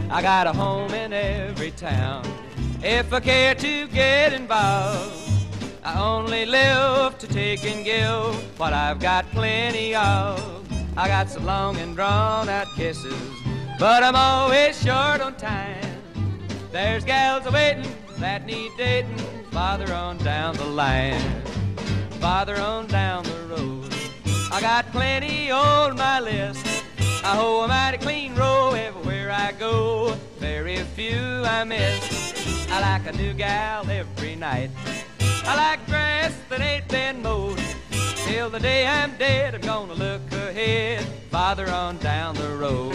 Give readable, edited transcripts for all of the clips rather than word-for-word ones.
I got a home in every town. If I care to get involved, I only live to take and give what I've got plenty of. I got some long and drawn out kisses, but I'm always short on time. There's gals a-waiting that need dating farther on down the line, farther on down the road. I got plenty on my list. I hoe a mighty clean row everywhere I go. Very few I miss. I like a new gal every night. I like grass that ain't been mowed. Till the day I'm dead, I'm gonna look ahead, farther on down the road.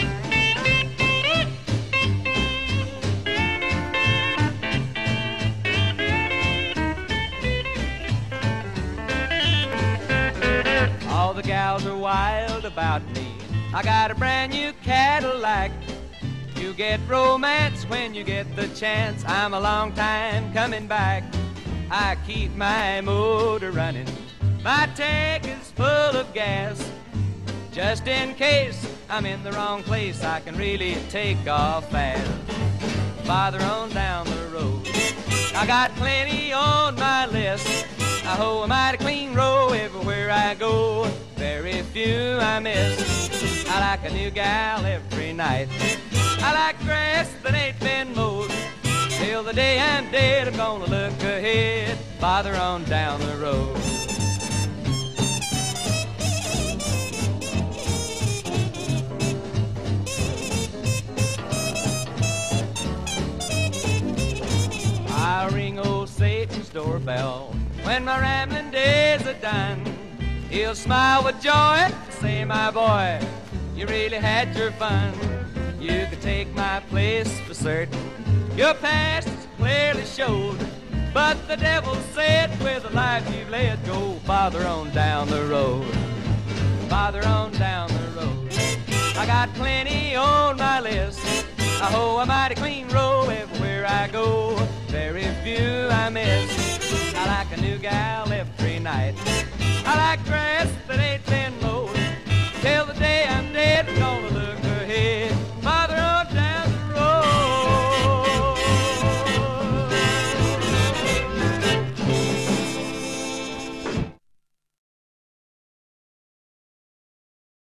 All the gals are wild about me. I got a brand new Cadillac. You get romance when you get the chance. I'm a long time coming back. I keep my motor running. My tank is full of gas. Just in case I'm in the wrong place, I can really take off fast, farther on down the road. I got plenty on my list. I hoe a mighty clean row everywhere I go. Very few I miss. I like a new gal every night. I like grass that ain't been mowed. Till the day I'm dead, I'm gonna look ahead, farther on down the road. I ring old Satan's doorbell when my rambling days are done. He'll smile with joy and say, my boy, you really had your fun. You could take my place for certain. Your past is clearly showed, but the devil said, with the life you've led, go farther on down the road, farther on down the road. I got plenty on my list. I hoe a mighty clean row everywhere I go. Very few I miss. I like a new gal every night.